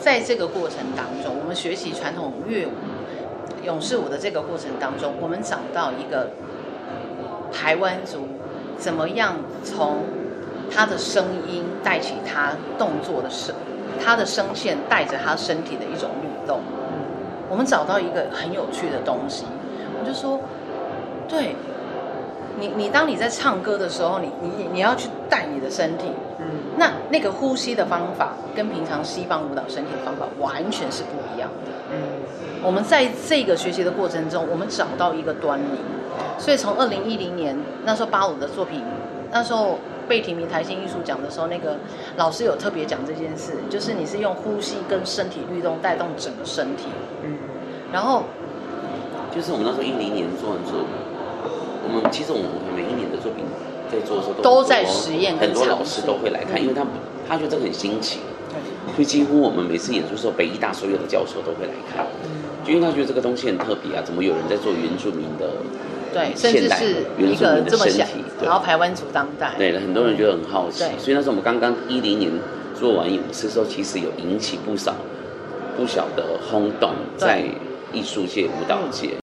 在这个过程当中，我们学习传统乐舞、勇士舞的这个过程当中，我们找到一个排湾族怎么样从他的声音带起他动作的他的声线带着他身体的一种律动。我们找到一个很有趣的东西，我就说，对，你当你在唱歌的时候，你要去带你的身体，那个呼吸的方法跟平常西方舞蹈身体的方法完全是不一样的。我们在这个学习的过程中，我们找到一个端倪，所以从2010年那时候巴鲁的作品，那时候被提名台新艺术奖的时候，那个老师有特别讲这件事，就是你是用呼吸跟身体律动带动整个身体。然后就是我们那时候10年做完之后，其实我们每一年的作品在做的时候都在实验， 很多老师都会来看，因为他觉得这个很新奇，所以几乎我们每次演出的时候，北艺大所有的教授都会来看，就因为他觉得这个东西很特别啊，怎么有人在做原住民的对，甚至是一个这么小，然后排湾族当代， 对，很多人觉得很好奇，所以那时候我们刚刚10年做完勇士的时候，其实有引起不小的轰动在艺术界、舞蹈界。